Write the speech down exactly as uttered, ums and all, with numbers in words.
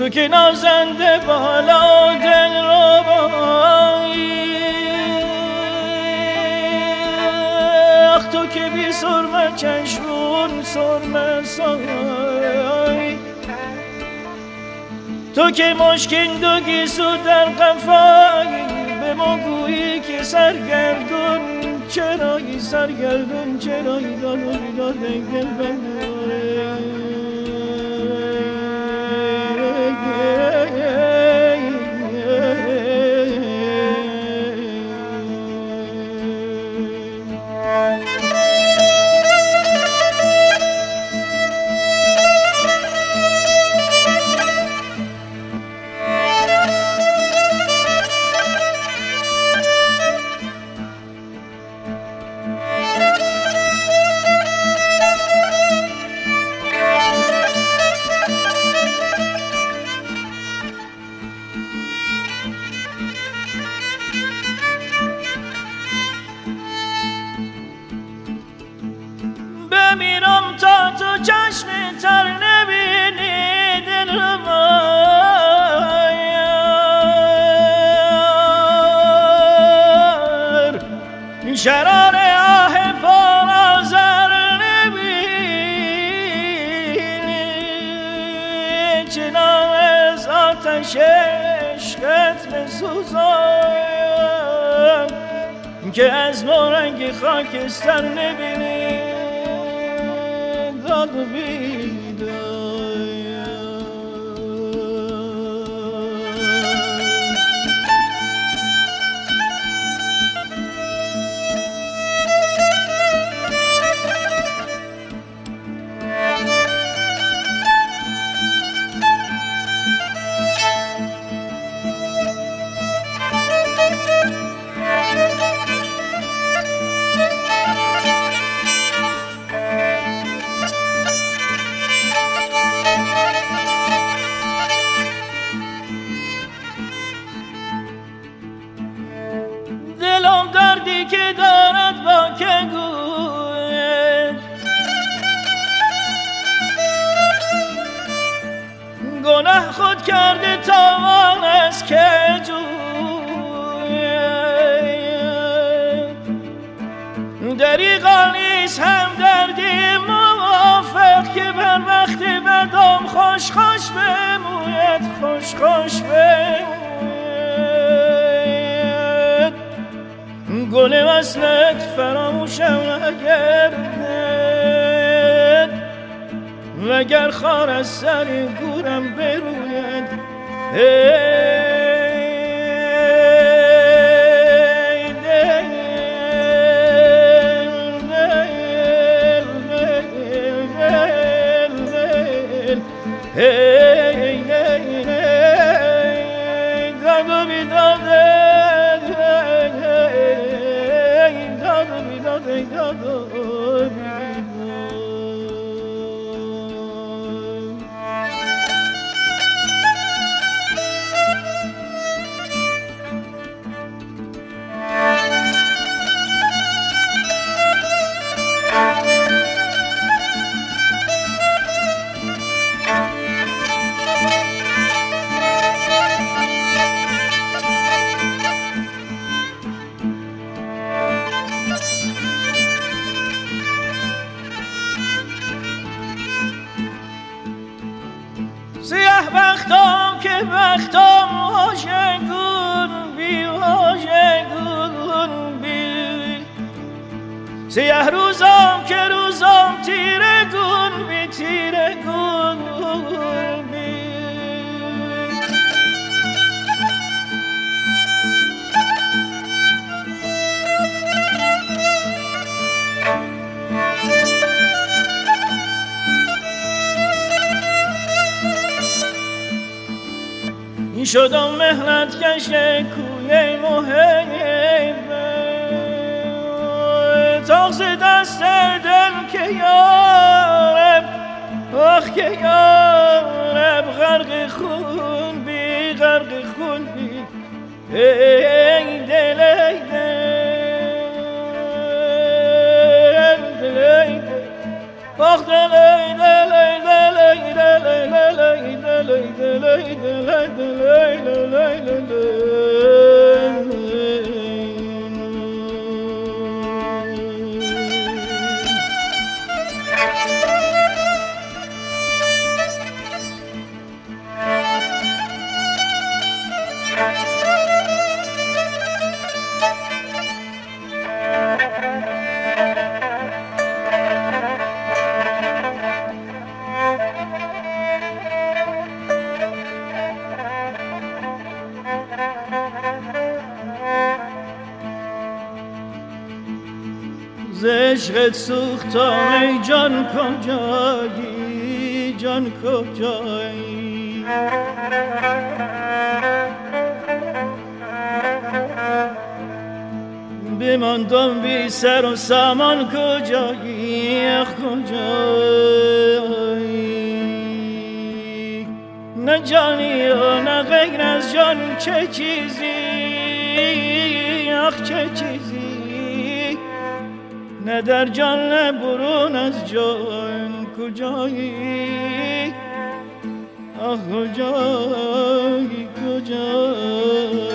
تو که نازنده بالا دل رو بایی، آخ تو که بی سرمه چشمون سرمه سایی، تو که مشکین دو گیسو در قفایی، به ما گویی که سرگردون چرایی، سرگردون چرایی دانوی داده گل بنده. بمیرم تا تو چشم تر نبینی دل مار، شرار آه پر آذر نبینی، چنان از آتش عشقت بسوزم که از مورنگ خاکستر نبینی داد بیدار. دلم دردی که دارد با که گوید، گناه خود کرده تاوان است که جوید، دریغا نیست هم دردی موافق که بر وقت بدم خوش خوش بموید، خوش خوش بموید. گل وصلت فراموشم نگردد، وگر خار از سر گورم بروید. ای دل دل دل دل دل ای دل داد و بیداده ای داد و بیداد. سیاه بختم که بختم واژگون بی واژگون بی، سیاه روزم که روزم تیره گون بی تیره گون بی. شدم مهنت کش کوی محبه، تاغز دست دل که یارب، آخ که یارب غرق خون بی غرق خون بی. ای دل ای دل دل ای دل آخ دل ای دل ای دل ای دل ای دل ای دل عشقت سوختم ای جان کجایی جان کجایی بماندم بی سر و سامان کجایی اخ کجایی نه جانی و نه غیر از جان چه چیزی اخ چه چیزی نه در جان نه برون از جان کجایی آه کجایی کجایی